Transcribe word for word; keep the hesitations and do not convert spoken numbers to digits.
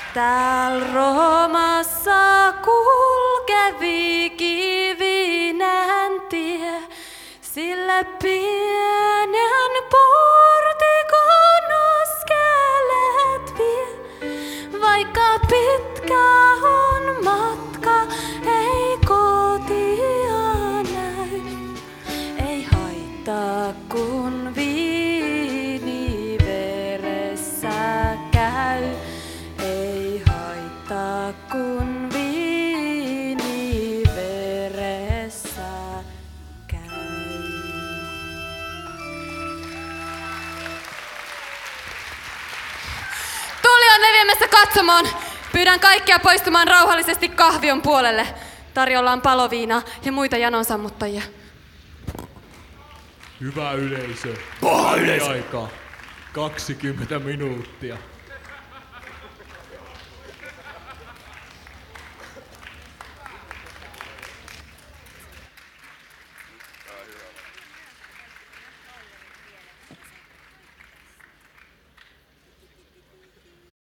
Tääl Roomassa kulkevi kivinen tie, sille pienen portikon askelet vie. Vaikka pitkä on matka, ei kotia näy. Ei haittaa kun viini veressä käy. Ei haittaa kun viini veressä käy. Tuli on leviämässä katsomoon. Pyydän kaikkia poistumaan rauhallisesti kahvion puolelle. Tarjolla on paloviinaa ja muita janonsammuttajia. Hyvä yleisö. Paha yleisö. Aikaa kaksikymmentä minuuttia.